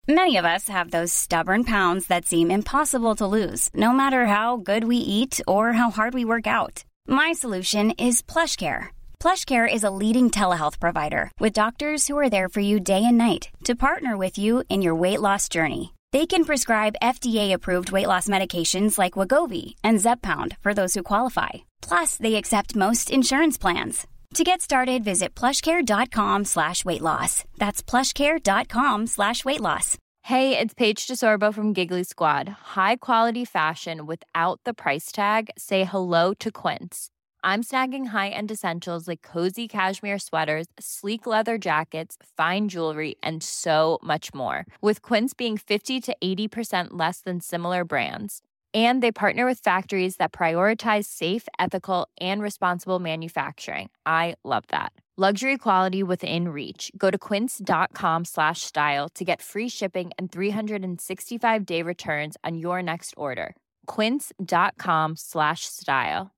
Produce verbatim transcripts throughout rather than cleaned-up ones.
Many of us have those stubborn pounds that seem impossible to lose, no matter how good we eat or how hard we work out. My solution is PlushCare. PlushCare is a leading telehealth provider with doctors who are there for you day and night to partner with you in your weight loss journey. They can prescribe F D A-approved weight loss medications like Wegovy and Zepbound for those who qualify. Plus, they accept most insurance plans. To get started, visit plushcare.com slash weight loss. That's plushcare.com slash weight loss. Hey, it's Paige DeSorbo from Giggly Squad. High quality fashion without the price tag. Say hello to Quince. I'm snagging high-end essentials like cozy cashmere sweaters, sleek leather jackets, fine jewelry, and so much more. With Quince being fifty to eighty percent less than similar brands. And they partner with factories that prioritize safe, ethical, and responsible manufacturing. I love that. Luxury quality within reach. Go to quince.com slash style to get free shipping and three sixty-five day returns on your next order. Quince.com slash style.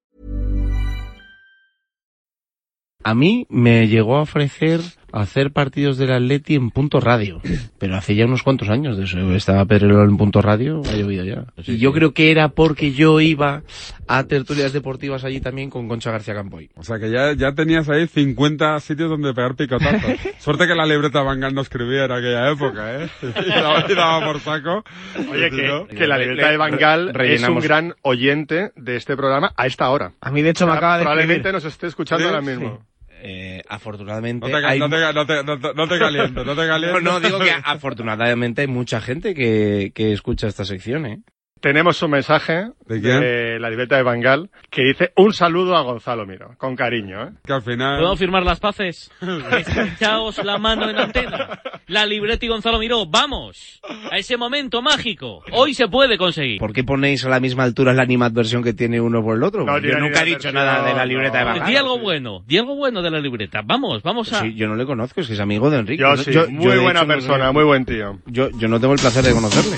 A mí me llegó a ofrecer hacer partidos del Atleti en Punto Radio, pero hace ya unos cuantos años de eso. Estaba Pedrerol en Punto Radio, ha llovido ya. Sí, y yo sí. creo que era porque yo iba a tertulias deportivas allí también con Concha García Campoy. O sea que ya, ya tenías ahí cincuenta sitios donde pegar picotazos. Suerte que la libreta Van Gaal no escribía en aquella época, ¿eh? Y daba, y daba por saco. Oye, que, que la libreta de Van Gaal es un gran oyente de este programa a esta hora. A mí, de hecho, me acaba de Probablemente escribir. nos esté escuchando ¿Sí? ahora mismo. Sí. Eh, afortunadamente... No te, hay... no, te, no, te, no, te, no te calientes, no te calientes. No, no, digo que afortunadamente hay mucha gente que, que escucha esta sección, ¿eh? Tenemos un mensaje ¿De quién? de la libreta de Van Gaal que dice un saludo a Gonzalo Miro, con cariño, ¿eh? Que al final... ¿Puedo firmar las paces? Echaos la mano en antena. La libreta y Gonzalo Miró, ¡vamos! A ese momento mágico. Hoy se puede conseguir. ¿Por qué ponéis a la misma altura la animadversión que tiene uno por el otro? No, yo nunca he dicho nada de la libreta no, de Van Gaal. Di algo bueno, di algo bueno de la libreta. Vamos, vamos a... Sí, yo no le conozco, es que es amigo de Enrique. Yo sí, yo, muy yo, buena hecho, persona, no sé, muy buen tío. Yo, yo no tengo el placer de conocerle.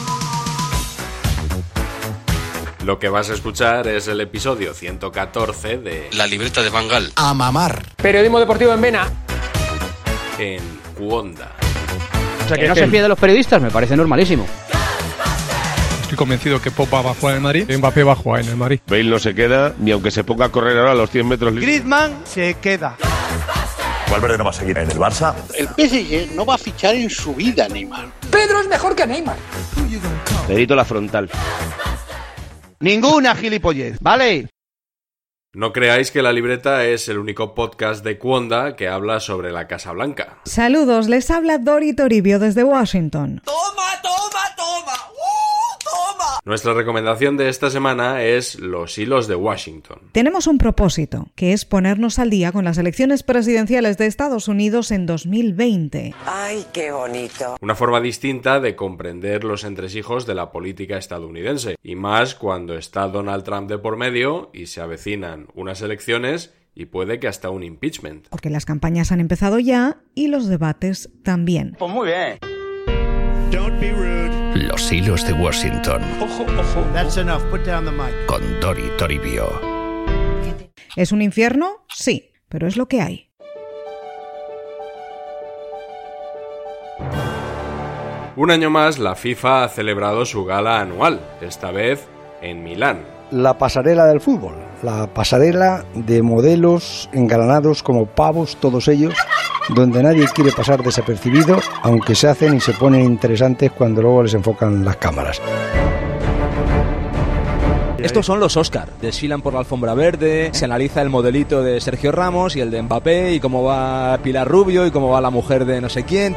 Lo que vas a escuchar es el episodio ciento catorce de La libreta de Van Gaal. A mamar. Periodismo deportivo en Vena. En Cuonda. O sea, que no se fíe de los periodistas me parece normalísimo. Estoy convencido que Pogba va a jugar en el Madrid, Mbappé va a jugar en el Madrid. Bale no se queda, ni aunque se ponga a correr ahora a los cien metros libres. Griezmann se queda. Valverde no va a seguir en el Barça. El P S G no va a fichar en su vida a Neymar. Pedro es mejor que Neymar. Dedito la frontal. Ninguna gilipollez, ¿vale? No creáis que La Libreta es el único podcast de Cuonda que habla sobre la Casa Blanca. Saludos, les habla Dori Toribio desde Washington. ¡Toma, toma, toma! ¡Uh, toma! Nuestra recomendación de esta semana es Los hilos de Washington. Tenemos un propósito, que es ponernos al día con las elecciones presidenciales de Estados Unidos en dos mil veinte. ¡Ay, qué bonito! Una forma distinta de comprender los entresijos de la política estadounidense, y más cuando está Donald Trump de por medio y se avecinan unas elecciones y puede que hasta un impeachment. Porque las campañas han empezado ya y los debates también. Pues muy bien. Don't be rude. Los hilos de Washington. Ojo, ojo. That's enough. Put down the mic. Con Dori Toribio. ¿Es un infierno? Sí, pero es lo que hay. Un año más, la FIFA ha celebrado su gala anual, esta vez en Milán. La pasarela del fútbol, la pasarela de modelos engalanados como pavos todos ellos, donde nadie quiere pasar desapercibido, aunque se hacen y se ponen interesantes cuando luego les enfocan las cámaras. Estos son los Oscar, desfilan por la alfombra verde, se analiza el modelito de Sergio Ramos y el de Mbappé y cómo va Pilar Rubio y cómo va la mujer de no sé quién.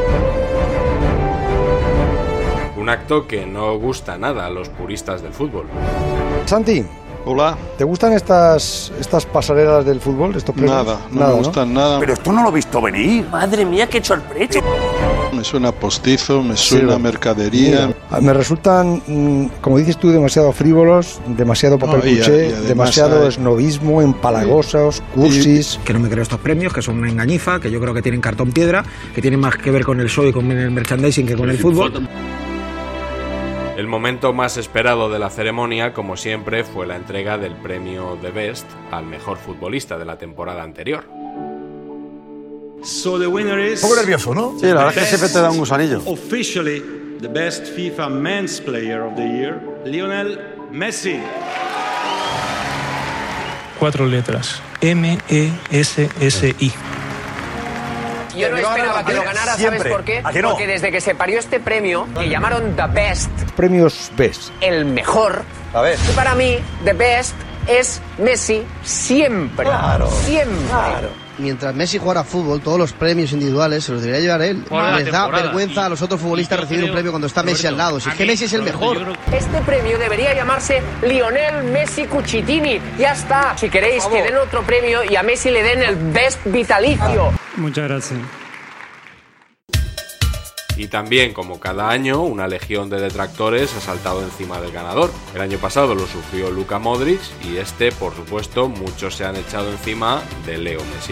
Un acto que no gusta nada a los puristas del fútbol. Santi. Hola. ¿Te gustan estas estas pasarelas del fútbol? Estos nada, no nada, me gustan ¿no? nada. Pero esto no lo he visto venir. Madre mía, qué sorpresa. Me suena postizo, me suena sí, mercadería. Mira, me resultan, como dices tú, demasiado frívolos, demasiado papel no, cuché, demasiado hay... esnovismo, empalagosos, cursis. Y... Que no me creo estos premios, que son una engañifa, que yo creo que tienen cartón piedra, que tienen más que ver con el show y con el merchandising que con el fútbol. El momento más esperado de la ceremonia, como siempre, fue la entrega del premio The Best al mejor futbolista de la temporada anterior. So the winner is... Un poco nervioso, ¿no? Sí, la verdad es que siempre te da un gusanillo. Officially, the best FIFA Men's Player of the Year, Lionel Messi. Cuatro letras. M E S S I. Yo no esperaba que lo ganara, ¿sabes por qué? ¿A que no? Porque desde que se parió este premio, que llamaron The Best, Premios Best. el mejor, A ver. y para mí, The Best es Messi siempre. Claro, siempre. claro. Mientras Messi jugara a fútbol, todos los premios individuales se los debería llevar él. Les da vergüenza a los otros futbolistas recibir un premio cuando está Messi al lado. Si es que Messi es el mejor. Este premio debería llamarse Lionel Messi Cucitini. Ya está. Si queréis que den otro premio y a Messi le den el Best Vitalicio. Muchas gracias. Y también, como cada año, una legión de detractores ha saltado encima del ganador. El año pasado lo sufrió Luka Modric y este, por supuesto, muchos se han echado encima de Leo Messi.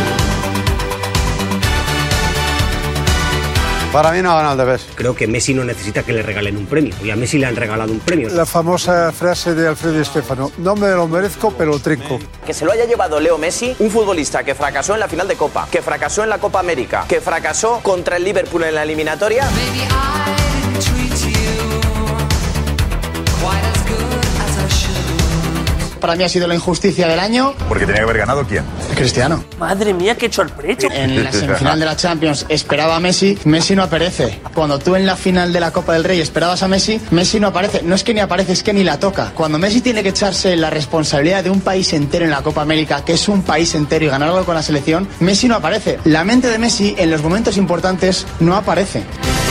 Para mí no ha ganado el de Best. Creo que Messi no necesita que le regalen un premio. Y a Messi le han regalado un premio. La famosa frase de Alfredo Di Stéfano, no me lo merezco, pero lo trinco. Que se lo haya llevado Leo Messi, un futbolista que fracasó en la final de Copa, que fracasó en la Copa América, que fracasó contra el Liverpool en la eliminatoria. Para mí ha sido la injusticia del año. Porque tenía que haber ganado ¿quién? Cristiano. Madre mía, qué sorpresa. En la semifinal de la Champions esperaba a Messi, Messi no aparece. Cuando tú en la final de la Copa del Rey esperabas a Messi, Messi no aparece. No es que ni aparece, es que ni la toca. Cuando Messi tiene que echarse la responsabilidad de un país entero en la Copa América, que es un país entero, y ganarlo con la selección, Messi no aparece. La mente de Messi en los momentos importantes no aparece.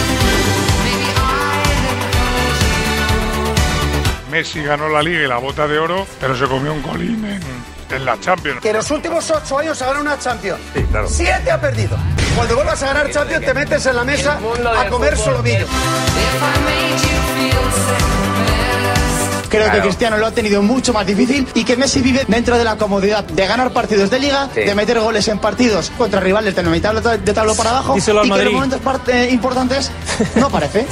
Messi ganó la Liga y la Bota de Oro, pero se comió un colín en, en la Champions. Que en los últimos ocho años ha ganado una Champions. Sí, claro. Siete ha perdido. Cuando vuelvas a ganar Champions te metes en la mesa a comer solomillo. Creo claro. que Cristiano lo ha tenido mucho más difícil y que Messi vive dentro de la comodidad de ganar partidos de Liga, sí. de meter goles en partidos contra rivales de mitad de tablo para abajo y que en los momentos parte, importantes no aparece.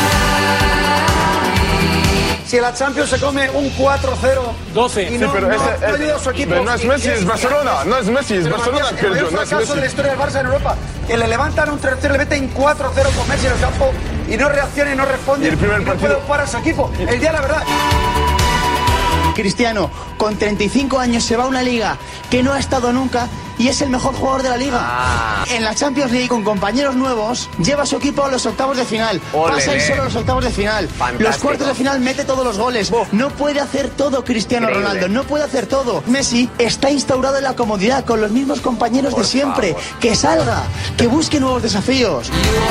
Si en la Champions se come un cuatro cero doce. Y no, sí, pero no, ese, no ayuda a su equipo. Pero no es Messi, es Barcelona. No es Messi, es pero Barcelona. Matías, el mayor fracaso de la historia del Barça en Europa. Que le levantan un tres cero, le meten cuatro cero con Messi en el campo y no reacciona y no responde. Y, el primer y no partido... puede jugar a su equipo. El día, la verdad... Cristiano, con treinta y cinco años, se va a una liga que no ha estado nunca y es el mejor jugador de la liga. Ah. En la Champions League, con compañeros nuevos, lleva a su equipo a los octavos de final. Olé. Pasa él solo a los octavos de final. Fantástico. Los cuartos de final mete todos los goles. Oh. No puede hacer todo Cristiano Increíble. Ronaldo, no puede hacer todo. Messi está instaurado en la comodidad, con los mismos compañeros Por de siempre. Favor. Que salga, que busque nuevos desafíos.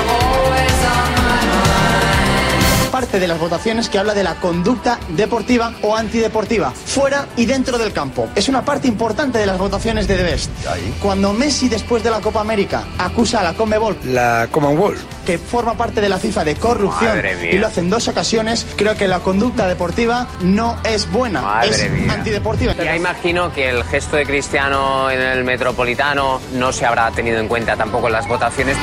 Parte de las votaciones que habla de la conducta deportiva o antideportiva, fuera y dentro del campo. Es una parte importante de las votaciones de The Best. Cuando Messi, después de la Copa América, acusa a la Conmebol, la Commonwealth, que forma parte de la FIFA, de corrupción, y lo hace en dos ocasiones, creo que la conducta deportiva no es buena, Madre es mía. antideportiva. Ya imagino que el gesto de Cristiano en el Metropolitano no se habrá tenido en cuenta tampoco en las votaciones.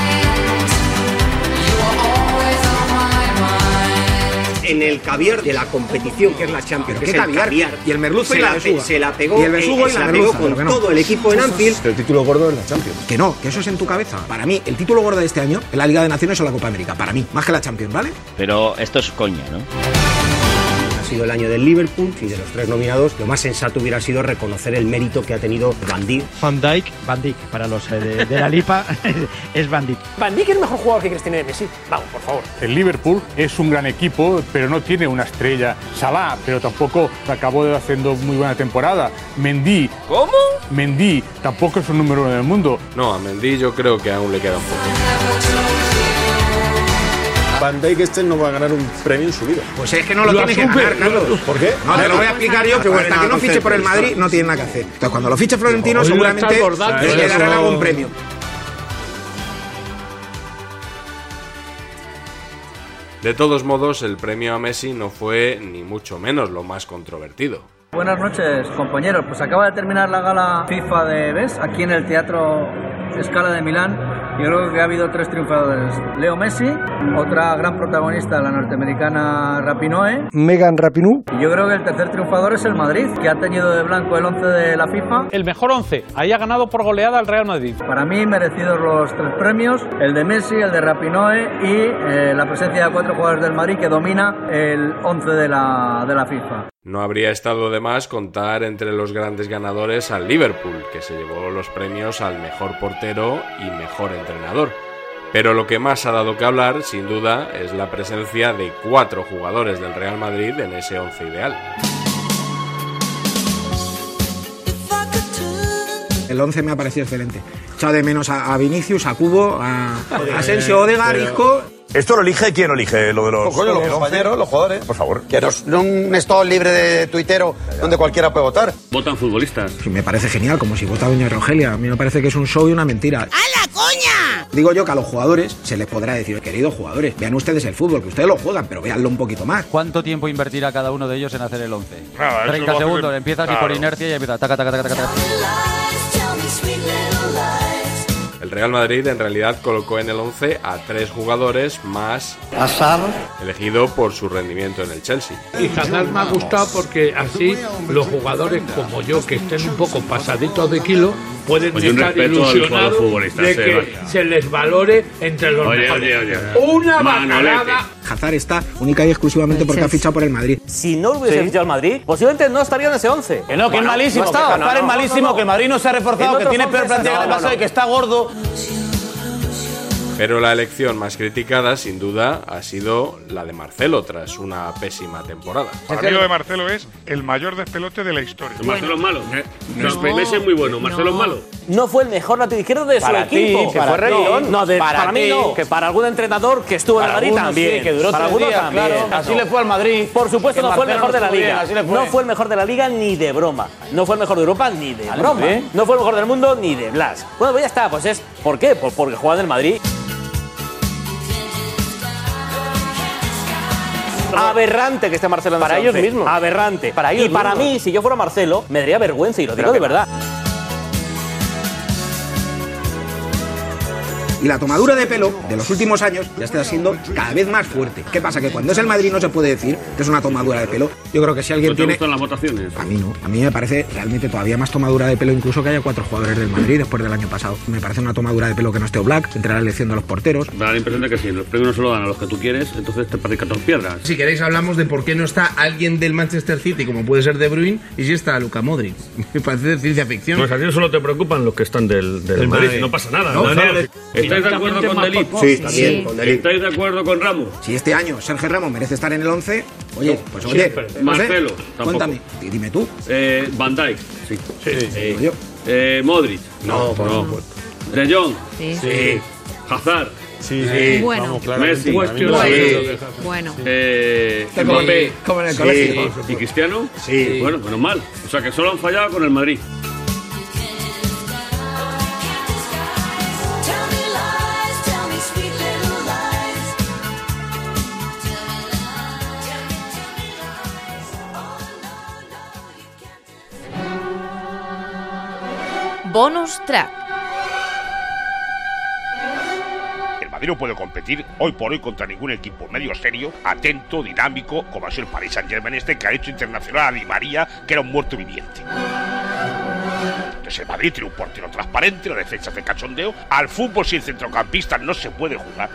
En el caviar de la competición, que es la Champions, que es el caviar, y el merluzo se y la la, besuga. se la pegó, y el besugo eh, y la se la merluza, pegó con no. todo el equipo en Anfield. Pero el título gordo es la Champions. Que no, que eso es en tu cabeza. Para mí, el título gordo de este año es la Liga de Naciones o la Copa América. Para mí, más que la Champions, ¿vale? Pero esto es coña, ¿no? Ha sido el año del Liverpool y de los tres nominados, lo más sensato hubiera sido reconocer el mérito que ha tenido Van Dijk. Van Dijk, Van Dijk, para los eh, de, de la Lipa, es Van Dijk. Van Dijk es mejor jugador que Cristiano y Messi. Vamos, por favor. El Liverpool es un gran equipo, pero no tiene una estrella. Salah, pero tampoco acabó haciendo muy buena temporada. Mendy. ¿Cómo? Mendy tampoco es un número uno del mundo. No, a Mendy yo creo que aún le queda un poco. Van Dijk este no va a ganar un premio en su vida. Pues es que no lo, lo tiene que ganar, Carlos. ¿Por qué? No, te lo voy a explicar yo, que bueno, hasta que no fiche por el Madrid no tiene nada que hacer. Entonces, cuando lo fiche Florentino, Oye, seguramente le darán algún premio. De todos modos, el premio a Messi no fue ni mucho menos lo más controvertido. Buenas noches, compañeros. Pues acaba de terminar la gala FIFA de Best aquí en el Teatro Scala de Milán. Yo creo que ha habido tres triunfadores. Leo Messi, otra gran protagonista, la norteamericana Rapinoe. Megan Rapinoe. Y yo creo que el tercer triunfador es el Madrid, que ha teñido de blanco el once de la FIFA. El mejor once, ahí ha ganado por goleada el Real Madrid. Para mí merecidos los tres premios, el de Messi, el de Rapinoe y eh, la presencia de cuatro jugadores del Madrid que domina el once de la, de la FIFA. No habría estado de más contar entre los grandes ganadores al Liverpool, que se llevó los premios al mejor portero y mejor entrenador. Pero lo que más ha dado que hablar, sin duda, es la presencia de cuatro jugadores del Real Madrid en ese once ideal. El once me ha parecido excelente. He echado de menos a, a Vinicius, a Cubo, a, a Asensio, Odegaard, Isco. ¿Esto lo elige quién lo elige? Lo de los, pues coño, los compañeros, los jugadores. Por favor. Que no es un estado libre de tuitero donde cualquiera puede votar. Votan futbolistas. Sí, me parece genial, como si vota doña Rogelia. A mí me parece que es un show y una mentira. ¡Hala, coña! Digo yo que a los jugadores se les podrá decir, queridos jugadores, vean ustedes el fútbol, que ustedes lo juegan, pero véanlo un poquito más. ¿Cuánto tiempo invertirá cada uno de ellos en hacer el once? Nada, treinta segundos, que... empiezas claro. Y por inercia y empieza taca, taca, taca, taca, taca. El Real Madrid en realidad colocó en el once a tres jugadores más Hazard, elegido por su rendimiento en el Chelsea. Y Hazard me ha gustado porque así los jugadores como yo, que estén un poco pasaditos de kilo, pueden oye, estar ilusionados de que eh, se les valore entre los oye, mejores. Oye, oye. Una bacalada. Hazard está única y exclusivamente porque ha fichado por el Madrid. Si no hubiese sí. fichado al Madrid, posiblemente no estaría en ese once. Que no, que bueno, es malísimo. No Hazard no, no, es malísimo, no, no, no. que el Madrid no se ha reforzado, que tiene peor plantilla que el pasado y que está gordo. Pero la elección más criticada, sin duda, ha sido la de Marcelo tras una pésima temporada. Para mí lo de Marcelo es el mayor despelote de la historia. Bueno. Marcelo es malo. No, no, Messi es muy bueno, Marcelo no. es malo. No fue el mejor lateral izquierdo de para su ti, equipo. Que fue Reguilón. No, de, para, para mí no. Que para algún entrenador que estuvo para en el Madrid también. Sí, que duró para tres días, también. claro. Así le fue al Madrid. Por supuesto no fue el mejor de la Liga. Bien, no fue el mejor de la Liga ni de broma. No fue el mejor de Europa ni de vale, broma. ¿eh? No fue el mejor del mundo ni de Blas. Bueno, pues ya está. Pues es ¿por qué? Pues porque jugaba en el Madrid. Aberrante que esté Marcelo en para ellos mismos. Aberrante. Para ellos y para mismos. mí, si yo fuera Marcelo, me daría vergüenza y lo digo de verdad. Y la tomadura de pelo de los últimos años ya está siendo cada vez más fuerte. ¿Qué pasa? Que cuando es el Madrid no se puede decir que es una tomadura de pelo. Yo creo que si alguien ¿No te tiene... gustan las votaciones? A mí no. A mí me parece realmente todavía más tomadura de pelo incluso que haya cuatro jugadores del Madrid después del año pasado. Me parece una tomadura de pelo que no esté Oblak entre la elección de los porteros. Me da la impresión de que si los premios no se lo dan a los que tú quieres, entonces te parece cartón piedras. Si queréis hablamos de por qué no está alguien del Manchester City, como puede ser De Bruyne, y si está Luka Modric. Me parece de ciencia ficción. Pues a ti solo te preocupan los que están del, del Madrid. Madrid. No pasa nada. No, no, no, no. ¿Estáis de acuerdo con Delí? Sí, también, sí. con Delí. ¿Estáis de acuerdo con Ramos? Si este año Sergio Ramos merece estar en el once, oye, pues oye, no Marcelo, sé, cuéntame, dime tú. Eh, Van Dijk, sí. Sí. sí. Eh, eh, Modric, no, no. no. De Jong, sí. sí. Hazard, sí. sí. Bueno. Vamos, Messi, bueno. Sí. bueno. Eh, como, en, como en el sí. colegio. ¿Y Cristiano? Sí. Bueno, menos mal. O sea que solo han fallado con el Madrid. Bonus track. El Madrid no puede competir hoy por hoy contra ningún equipo medio serio, atento, dinámico, como ha sido el Paris Saint-Germain este, que ha hecho internacional a Di María, que era un muerto viviente. Entonces el Madrid tiene un portero transparente, la defensa de cachondeo. Al fútbol sin centrocampista no se puede jugar.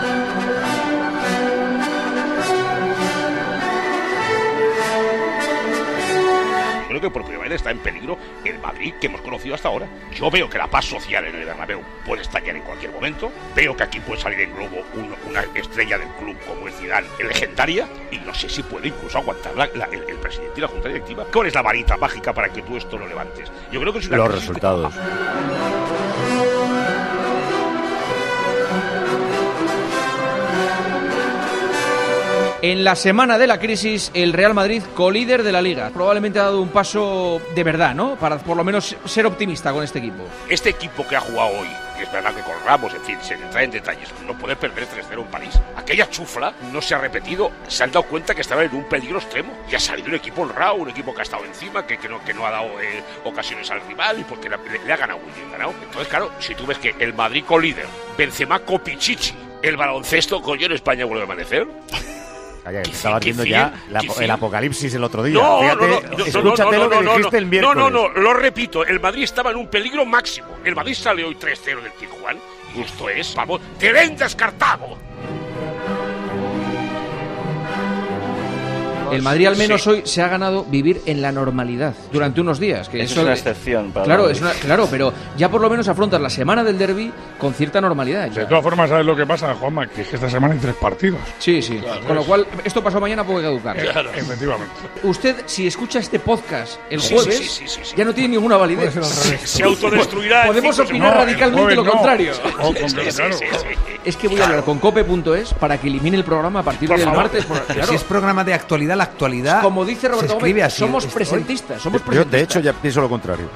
Creo que por primera vez está en peligro el Madrid que hemos conocido hasta ahora. Yo veo que la paz social en el Bernabéu puede estallar en cualquier momento. Veo que aquí puede salir en globo un, una estrella del club como es Zidane, legendaria, y no sé si puede incluso aguantar la, la, el, el presidente y la junta directiva. ¿Cuál es la varita mágica para que tú esto lo levantes? Yo creo que es una los resultados. En la semana de la crisis, el Real Madrid, colíder de la Liga. Probablemente ha dado un paso de verdad, ¿no? Para por lo menos ser optimista con este equipo. Este equipo que ha jugado hoy, y es verdad que con Ramos, en fin, sin entrar en detalles, no puede perder tres cero en París. Aquella chufla no se ha repetido. Se han dado cuenta que estaban en un peligro extremo. Y ha salido un equipo honrado, un equipo que ha estado encima, que, que, no, que no ha dado eh, ocasiones al rival y porque le, le ha ganado muy bien ganado. Entonces, claro, si tú ves que el Madrid colíder, Benzema copichichi, el baloncesto, coño, en España vuelve a amanecer. Calla, que estaba viendo ya la, el apocalipsis el otro día. No, Fíjate, no, no, no, escúchate no, no, lo que no, dijiste no, el miércoles. No, no, no, lo repito, el Madrid estaba en un peligro máximo. El Madrid sale hoy tres cero del Pizjuán y esto es, vamos, te vendas Cartago. El Madrid al menos sí. hoy se ha ganado vivir en la normalidad durante unos días. Que eso, eso es una excepción. Para claro, es una, claro, pero ya por lo menos afrontas la semana del derbi con cierta normalidad. Ya. De todas formas, ¿sabes lo que pasa, Juanma? Que es que esta semana hay tres partidos. Sí, sí. Claro, con lo cual, esto pasó mañana, puede caducar. Claro. Efectivamente. Usted, si escucha este podcast el sí, jueves, sí, sí, sí, sí. ya no tiene ninguna validez. Se, se autodestruirá. Podemos opinar no, radicalmente lo no. contrario. Oh, sí, sí, sí, sí. Es que voy a hablar con cope punto es para que elimine el programa a partir por del favor. martes. Por, claro. Si es programa de actualidad, la actualidad. Como dice Roberto Gómez, así, somos presentistas, somos Yo, presentistas. de hecho, ya pienso lo contrario.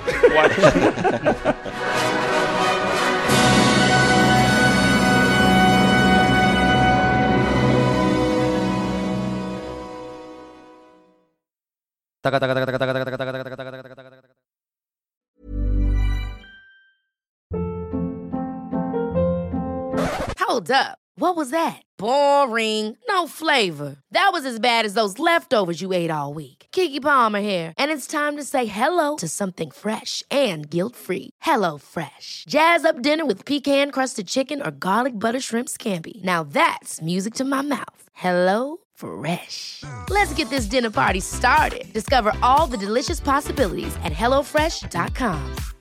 Hold up. What was that? Boring. No flavor. That was as bad as those leftovers you ate all week. Keke Palmer here, and it's time to say hello to something fresh and guilt-free. Hello Fresh. Jazz up dinner with pecan-crusted chicken or garlic butter shrimp scampi. Now that's music to my mouth. Hello Fresh. Let's get this dinner party started. Discover all the delicious possibilities at hello fresh dot com.